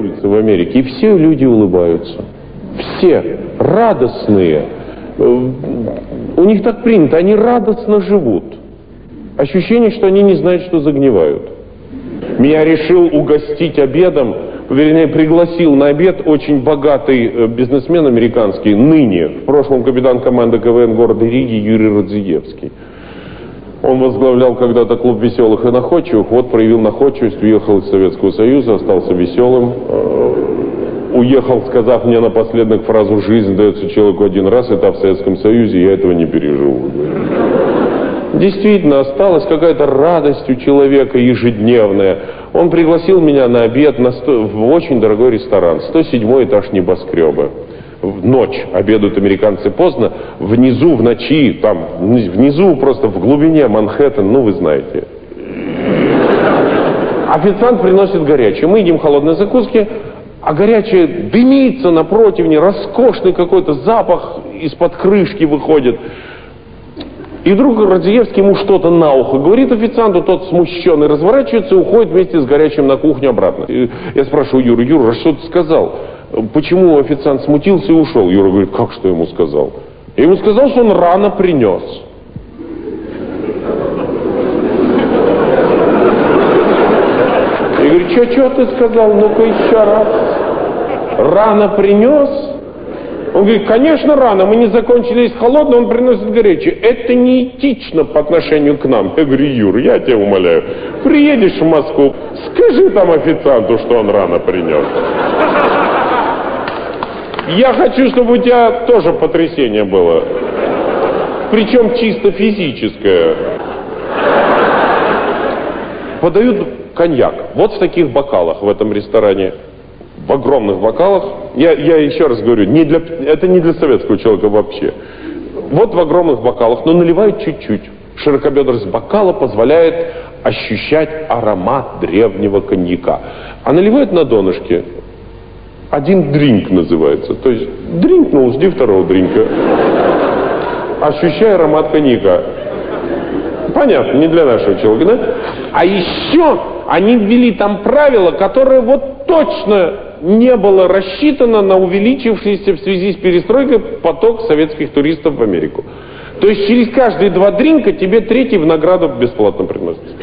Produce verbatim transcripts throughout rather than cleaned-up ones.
улице в Америке, и все люди улыбаются. Все радостные. У них так принято, они радостно живут. Ощущение, что они не знают, что загнивают. Меня решил угостить обедом, вернее, пригласил на обед очень богатый бизнесмен американский, ныне, в прошлом капитан команды КВН города Риги Юрий Радзиевский. Он возглавлял когда-то клуб веселых и находчивых, вот проявил находчивость, уехал из Советского Союза, остался веселым, уехал, сказав мне напоследок фразу «жизнь дается человеку один раз, это в Советском Союзе, я этого не переживу». Действительно, осталась какая-то радость у человека ежедневная. Он пригласил меня на обед на сто... в очень дорогой ресторан, сто седьмой этаж небоскреба. В ночь обедают американцы поздно, внизу, в ночи, там, внизу, просто в глубине Манхэттен, ну вы знаете. Официант приносит горячее, мы едим холодные закуски, а горячее дымится на противне, роскошный какой-то запах из-под крышки выходит. И вдруг Радзиевский ему что-то на ухо говорит официанту, тот смущенный разворачивается и уходит вместе с горячим на кухню обратно. И я спрашиваю Юру: Юра, а что ты сказал? Почему официант смутился и ушел? Юра говорит: как что ему сказал? Я ему сказал, что он рано принес. Я говорю: что, что ты сказал? Ну-ка еще раз. Рано принес? Он говорит: конечно, рано, мы не закончили есть холодное, он приносит горячее. Это неэтично по отношению к нам. Я говорю: Юр, я тебя умоляю, приедешь в Москву, скажи там официанту, что он рано принес. Я хочу, чтобы у тебя тоже потрясение было. Причем чисто физическое. Подают коньяк. Вот в таких бокалах в этом ресторане. В огромных бокалах. Я, я еще раз говорю, не для, это не для советского человека вообще. Вот в огромных бокалах, но наливают чуть-чуть. Широкобедрость бокала позволяет ощущать аромат древнего коньяка. А наливают на донышке. Один дринк называется. То есть дринкнул, жди второго дринка. Ощущай аромат коньяка. Понятно, не для нашего человека, да? А еще они ввели там правило, которое вот точно не было рассчитано на увеличившийся в связи с перестройкой поток советских туристов в Америку. То есть через каждые два дринка тебе третий в награду бесплатно приносится.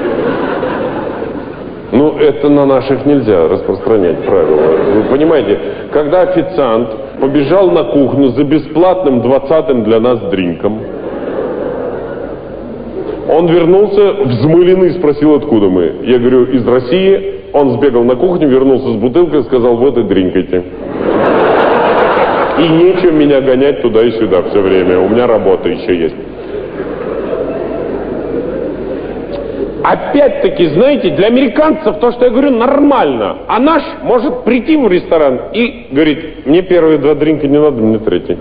Ну, это на наших нельзя распространять правила. Вы понимаете, когда официант побежал на кухню за бесплатным двадцатым для нас дринком, он вернулся взмыленный и спросил, откуда мы. Я говорю: из России. Он сбегал на кухню, вернулся с бутылкой и сказал: вот и дринкайте. И нечем меня гонять туда и сюда все время. У меня работа еще есть. Опять-таки, знаете, для американцев то, что я говорю, нормально. А наш может прийти в ресторан и говорит: мне первые два дринка не надо, мне третий.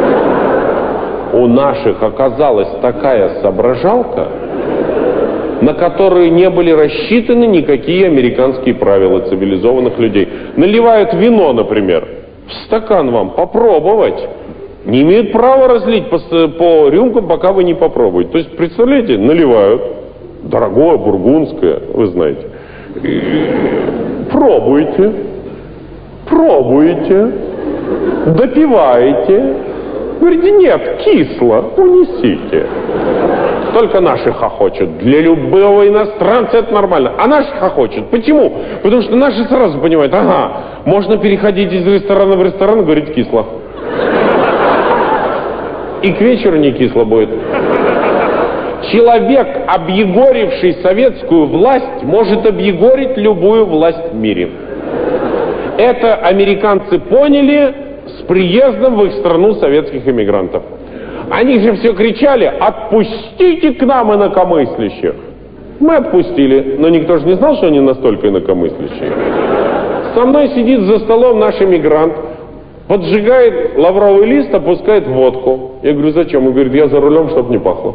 У наших оказалась такая соображалка, на которые не были рассчитаны никакие американские правила цивилизованных людей. Наливают вино, например, в стакан вам попробовать. Не имеют права разлить по, по рюмкам, пока вы не попробуете. То есть, представляете, наливают. Дорогое, бургундское, вы знаете. И пробуйте. Пробуйте. Допиваете. Говорите: нет, кисло, унесите. Только наши хохочут. Для любого иностранца это нормально. А наши хохочут. Почему? Потому что наши сразу понимают: ага, можно переходить из ресторана в ресторан, говорить кисло. И к вечеру не кисло будет. Человек, объегоривший советскую власть, может объегорить любую власть в мире. Это американцы поняли с приездом в их страну советских эмигрантов. Они же все кричали: отпустите к нам инакомыслящих. Мы отпустили, но никто же не знал, что они настолько инакомыслящие. Со мной сидит за столом наш эмигрант, поджигает лавровый лист, опускает водку. Я говорю: зачем? Он говорит: я за рулем, чтобы не пахло.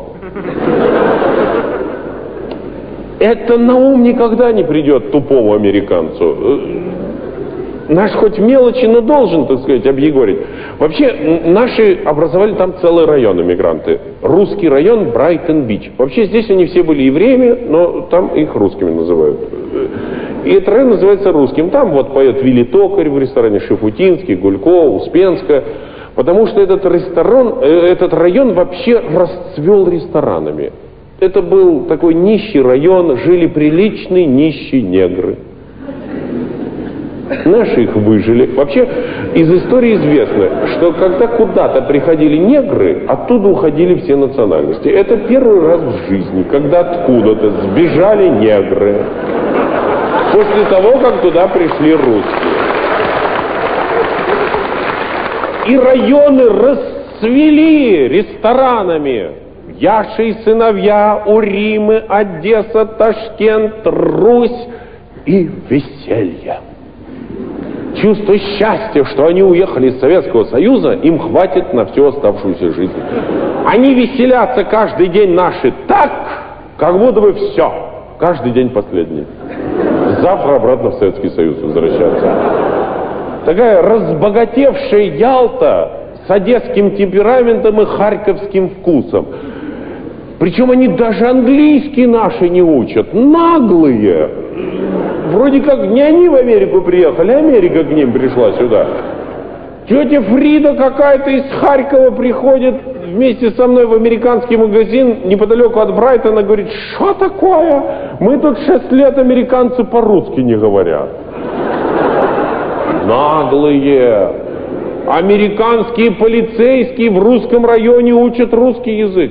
Это на ум никогда не придет тупому американцу. Наш хоть мелочи, но должен, так сказать, объегорить. Вообще, наши образовали там целый район эмигранты. Русский район Брайтон-Бич. Вообще, здесь они все были евреями, но там их русскими называют. И этот район называется русским. Там вот поет Вилли Токарь в ресторане Шафутинский, Гулько, Успенская. Потому что этот, ресторан, этот район вообще расцвел ресторанами. Это был такой нищий район, жили приличные нищие негры. Наши их выжили. Вообще из истории известно, что когда куда-то приходили негры, оттуда уходили все национальности. Это первый раз в жизни, когда откуда-то сбежали негры. После того, как туда пришли русские. И районы расцвели ресторанами. Яши и сыновья, Уримы, Одесса, Ташкент, Русь и веселье. Чувство счастья, что они уехали из Советского Союза, им хватит на всю оставшуюся жизнь. Они веселятся каждый день наши так, как будто бы все. Каждый день последний. Завтра обратно в Советский Союз возвращаться. Такая разбогатевшая Ялта с одесским темпераментом и харьковским вкусом. Причем они даже английский наши не учат. Наглые. Вроде как не они в Америку приехали, Америка к ним пришла сюда. Тетя Фрида какая-то из Харькова приходит вместе со мной в американский магазин неподалеку от Брайтона, говорит, что такое? Мы тут шесть лет американцы по-русски не говорят. Наглые. Американские полицейские в русском районе учат русский язык.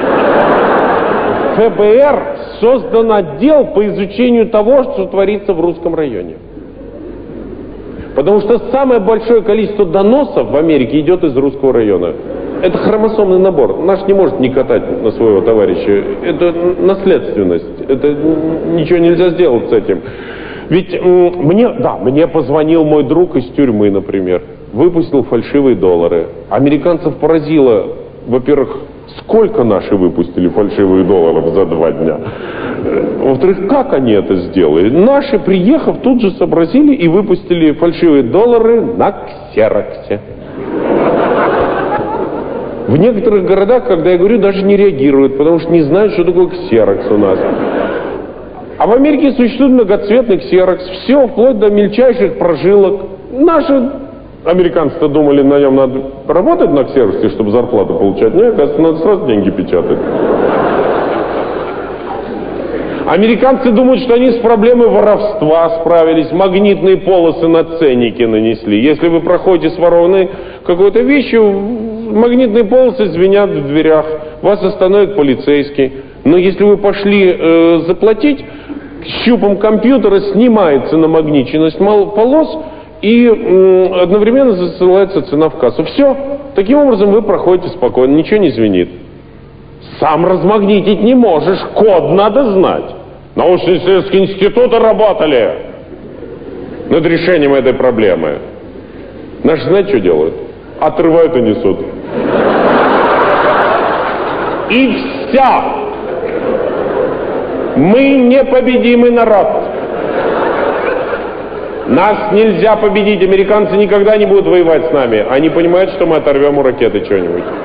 эф бэ эр создан отдел по изучению того, что творится в русском районе. Потому что самое большое количество доносов в Америке идет из русского района. Это хромосомный набор. Наш не может не катать на своего товарища. Это наследственность. Это ничего нельзя сделать с этим. Ведь мне, да, мне позвонил мой друг из тюрьмы, например. Выпустил фальшивые доллары. Американцев поразило, во-первых, сколько наши выпустили фальшивых долларов за два дня. Во-вторых, как они это сделали? Наши, приехав, тут же сообразили и выпустили фальшивые доллары на ксероксе. В некоторых городах, когда я говорю, даже не реагируют, потому что не знают, что такое ксерокс у нас. А в Америке существует многоцветный ксерокс. Все, вплоть до мельчайших прожилок. Наши американцы-то думали, на нем надо работать на ксероксе, чтобы зарплату получать. Нет, оказывается, надо сразу деньги печатать. Американцы думают, что они с проблемой воровства справились, магнитные полосы на ценники нанесли. Если вы проходите с ворованной какой-то вещью, магнитные полосы звенят в дверях, вас остановит полицейский. Но если вы пошли э, заплатить, щупом компьютера снимается намагниченность полос и э, одновременно засылается цена в кассу. Все. Таким образом вы проходите спокойно, ничего не звенит. Сам размагнитить не можешь, код надо знать. Научно-исследовательские институты работали над решением этой проблемы. Наши знаете, что делают? Отрывают и несут. И вся. Мы непобедимый народ. Нас нельзя победить. Американцы никогда не будут воевать с нами. Они понимают, что мы оторвем у ракеты что-нибудь.